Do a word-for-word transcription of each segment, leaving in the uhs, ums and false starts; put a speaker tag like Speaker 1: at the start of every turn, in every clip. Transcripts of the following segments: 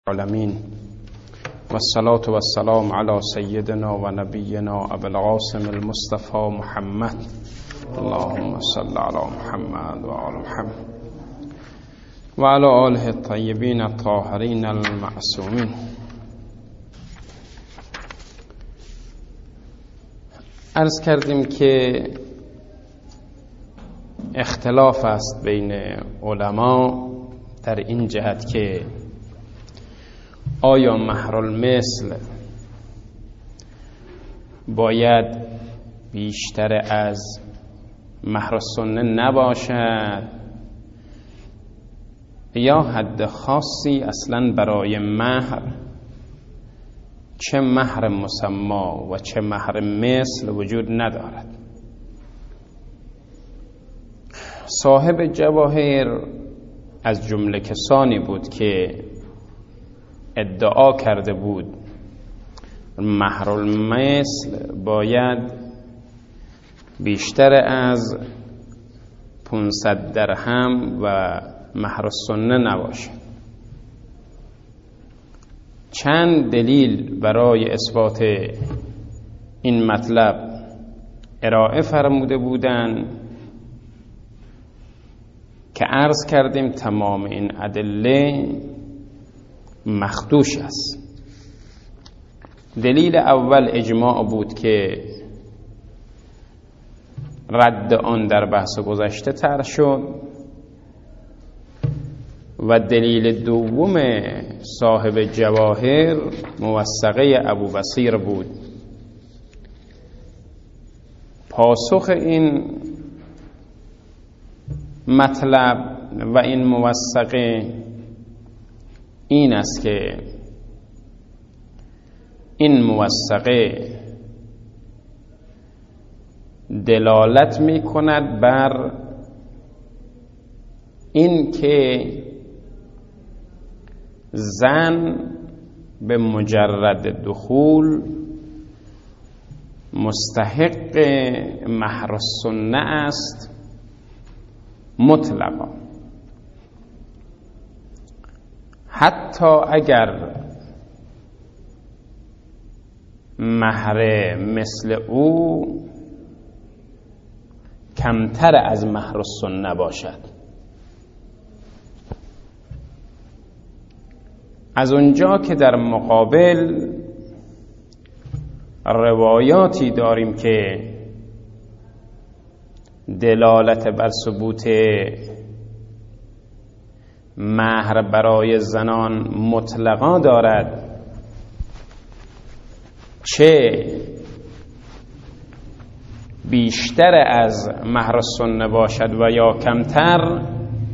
Speaker 1: العالمين والصلاة والسلام على سيدنا ونبينا أبي القاسم المصطفى محمد اللهم صل على محمد وعلى محمد وعلى آله الطيبين الطاهرين المعصومين. عرض کردیم که اختلاف است بین علما در این جهت که آیا مهر المثل باید بیشتر از مهر السنه نباشد یا حد خاصی اصلا برای مهر چه مهر مسما و چه مهر مثل وجود ندارد. صاحب جواهر از جمله کسانی بود که ادعا کرده بود مهر المثل باید بیشتر از پانصد درهم و مهر السنه نباشد. چند دلیل برای اثبات این مطلب ارائه فرموده بودند که عرض کردیم تمام این ادله مخدوش است. دلیل اول اجماع بود که رد آن در بحث گذشته طرح شد و دلیل دوم صاحب جواهر موثقه ابوبصیر بود. پاسخ این مطلب و این موثقه این است که این موثقه دلالت می کند بر این که زن به مجرد دخول مستحق مهر السنه است مطلقا، حتی اگر مهر مثل او کمتر از مهر السنه باشد. از اونجا که در مقابل روایاتی داریم که دلالت بر ثبوت مهر برای زنان مطلقا دارد، چه بیشتر از مهر السنه باشد و یا کمتر،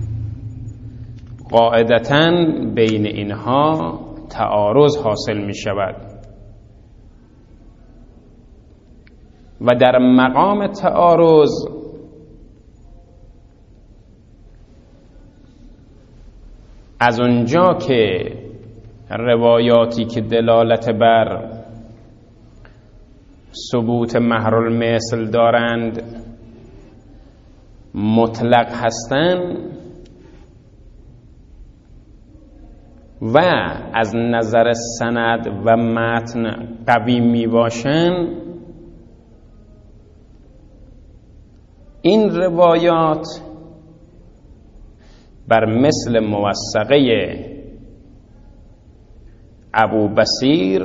Speaker 1: قاعدتاً بین اینها تعارض حاصل می شود و در مقام تعارض از اونجا که روایاتی که دلالت بر ثبوت مهر المثل دارند مطلق هستند و از نظر سند و متن قوی می باشند، این روایات بر مثل موثقه ابوبصیر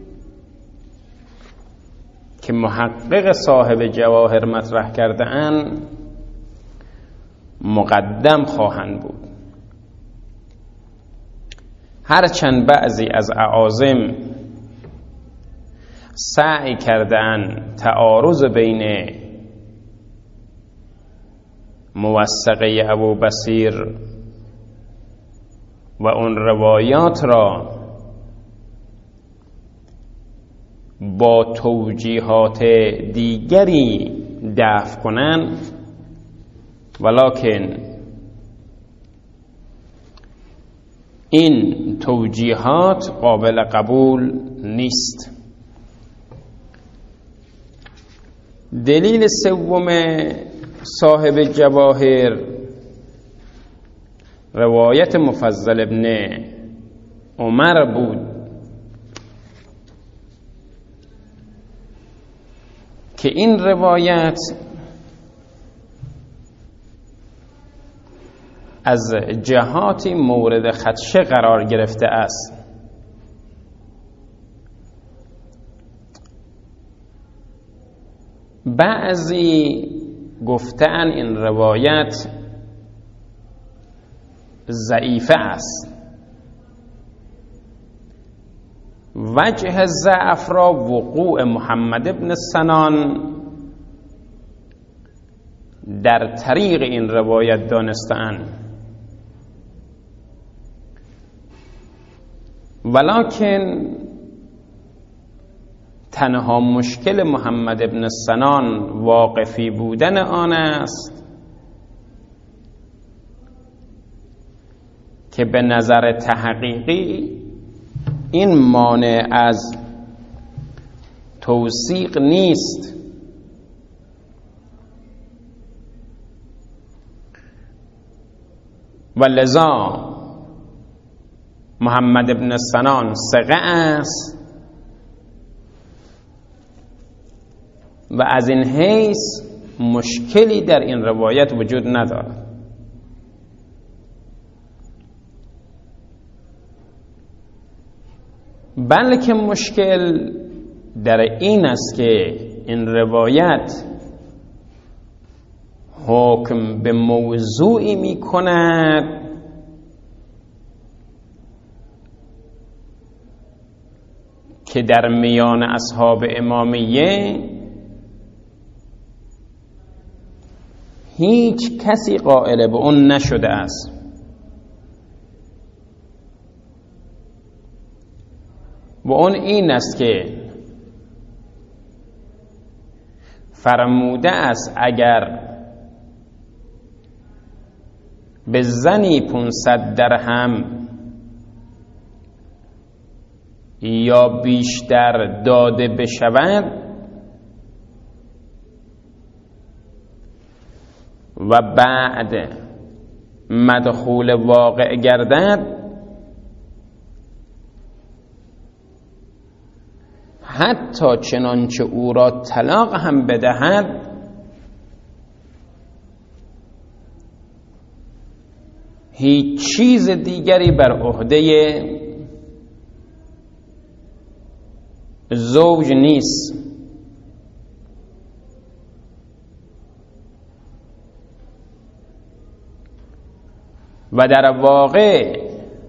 Speaker 1: که محقق صاحب جواهر مطرح کرده اند مقدم خواهند بود. هرچند بعضی از اعاظم سعی کردند تعارض بین موثقه ابوبصیر و اون روایات را با توجیهات دیگری دفع کنند، ولکن این توجیهات قابل قبول نیست. دلیل سوم صاحب جواهر روایت مفضل ابن عمر بود که این روایت از جهاتی مورد خدشه قرار گرفته است. بعضی گفتن این روایت ضعیفه است. وجه ضعف را وقوع محمد ابن سنان در طریق این روایت دانسته‌اند، ولکن تنها مشکل محمد ابن سنان واقفی بودن آن است که به نظر تحقیقی این مانع از توثیق نیست، و لذا محمد ابن سنان ثقه است و از این حیث مشکلی در این روایت وجود ندارد. بلکه مشکل در این است که این روایت حکم به موضوعی می کند که در میان اصحاب امامیه هیچ کسی قائل به اون نشده است. و اون این است که فرموده است اگر به زنی پانصد درهم یا بیشتر داده بشود و بعد مدخول واقع گردد، حتی چنانچه او را طلاق هم بدهد هیچ چیز دیگری بر عهده زوج نیست. و در واقع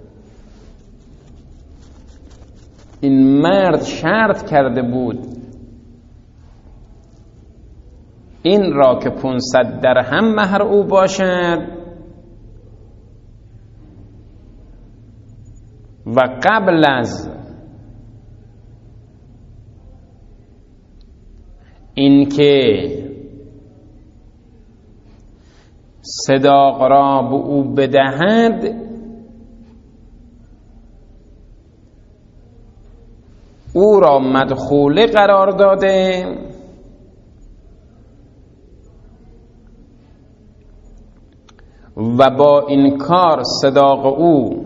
Speaker 1: این مرد شرط کرده بود این را که پانصد درهم مهر او باشد و قبل از اینکه صداق را به او بدهد او را مدخوله قرار داده و با این کار صداق او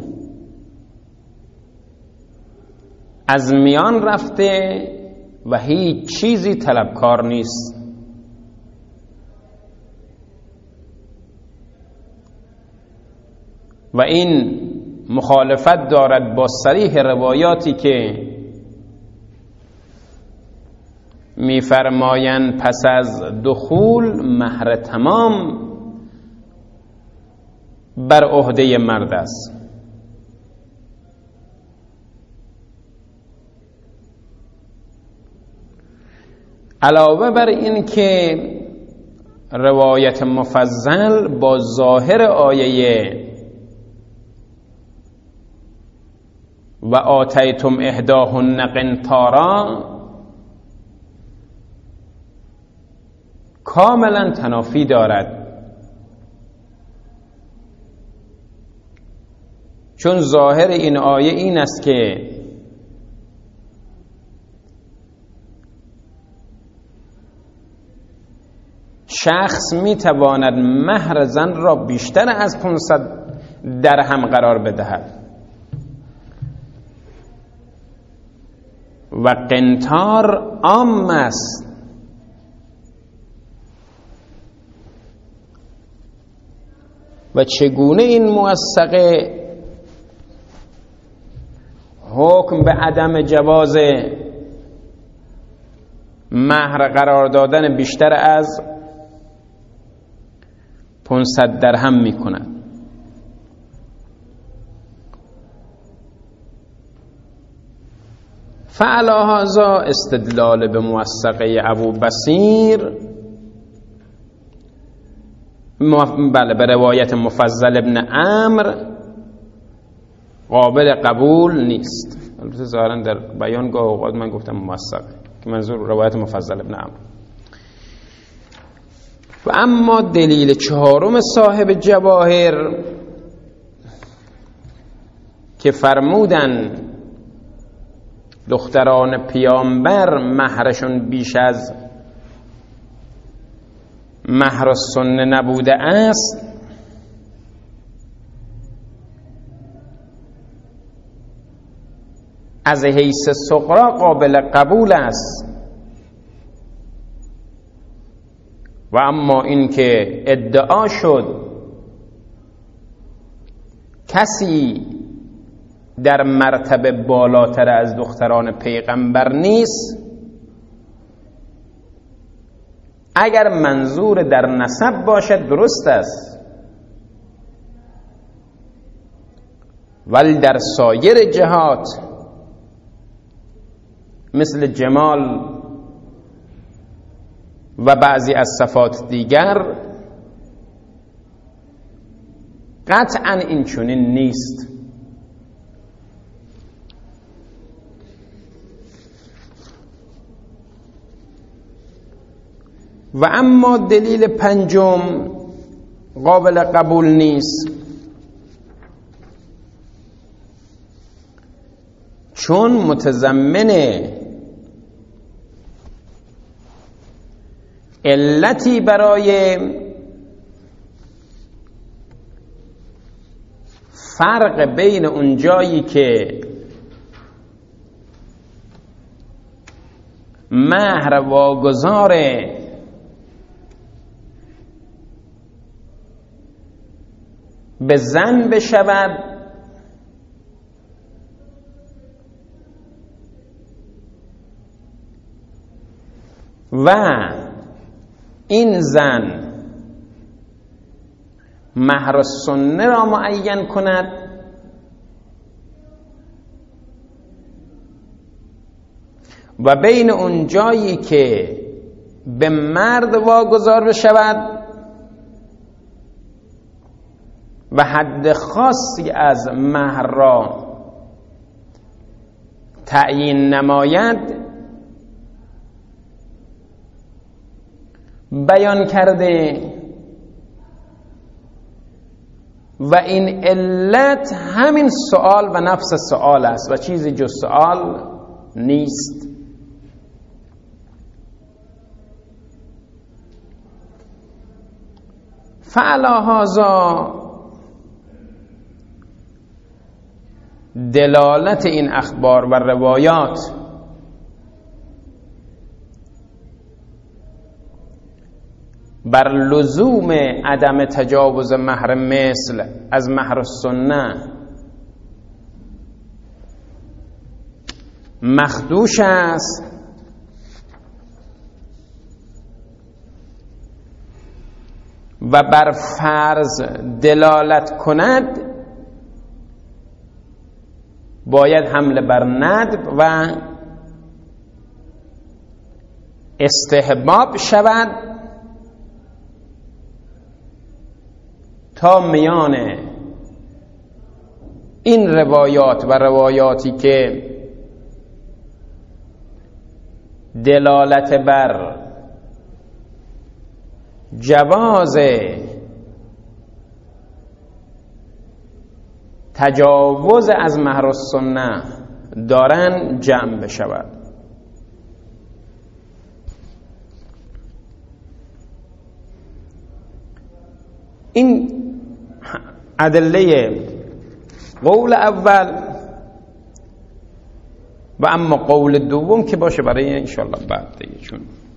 Speaker 1: از میان رفته و هیچ چیزی طلبکار نیست. و این مخالفت دارد با صریح روایاتی که می‌فرمایند پس از دخول مهر تمام بر عهده مرد است. علاوه بر این که روایت مفضل با ظاهر آیه و آتیتم احداهن قنطارا کاملا تنافی دارد، چون ظاهر این آیه این است که شخص میتواند مهر زن را بیشتر از پانصد درهم قرار بدهد و قنطار عام است. و چگونه این موثقه حکم به عدم جواز مهر قرار دادن بیشتر از پانصد درهم می کند؟ فعلی هذا استدلال به موثقه ابو بصیر بله به روایت مفضل ابن عمرو قابل قبول نیست. البته ظاهرا در بیان گاه اوقات من گفتم موثقه که منظور روایت مفضل ابن عمرو. و اما دلیل چهارم صاحب جواهر که فرمودن دختران پیامبر مهرشون بیش از مهر السنه نبوده است، از حیث صغرا قابل قبول است. و اما این که ادعا شد کسی در مرتبه بالاتر از دختران پیغمبر نیست، اگر منظور در نسب باشد درست است، ولی در سایر جهات مثل جمال و بعضی از صفات دیگر قطعا این چنین نیست. و اما دلیل پنجم قابل قبول نیست، چون متضمن علتی برای فرق بین اون جایی که مهر واگذار به زن بشود و این زن مهر السنه را معین کند، و بین اون جایی که به مرد واگذار بشود و حد خاصی از مهر را تعیین نماید بیان کرده. و این علت همین سؤال و نفس سؤال است و چیزی جز سؤال نیست. فعلی هذا دلالت این اخبار و روایات بر لزوم عدم تجاوز مهر مثل از مهر السنه مخدوش است و بر فرض دلالت کند باید حمله بر ندب و استحباب شود تا میان این روایات و روایاتی که دلالت بر جواز تجاوز از مهر السنه دارن جمع بشود. این ادله قول اول و اما قول دوم که باشه برای انشالله بعد دیگه، چون